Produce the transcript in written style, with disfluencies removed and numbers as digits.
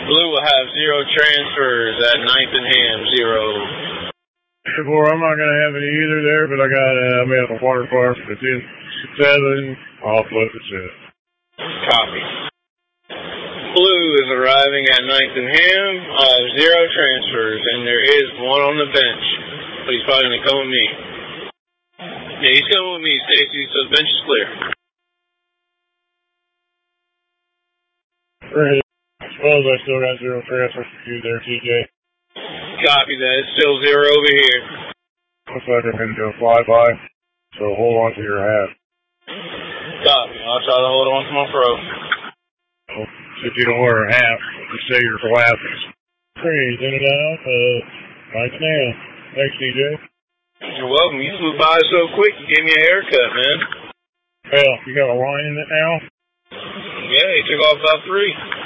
Blue will have 0 transfers at 9th and Ham, 0. Well, I'm not going to have any either there, but I'm at the water park. It's in 7. I'll flip it 6. Copy. Blue is arriving at 9th and Ham. I'll have 0 transfers, and there is 1 on the bench. But he's probably going to come with me. Yeah, he's coming with me, Stacy, so the bench is clear. Great. I suppose I still got 0 transfers for you there, TJ. Copy that. It's still 0 over here. Looks like I'm going to do a flyby, so hold on to your hat. Copy. I'll try to hold on to my throat. Well, since you don't wear a hat, you say your glasses. Great. In and out. Right now. Thanks, TJ. You're welcome. You flew by so quick, you gave me a haircut, man. Well, you got a line in it now? Yeah, he took off about 3.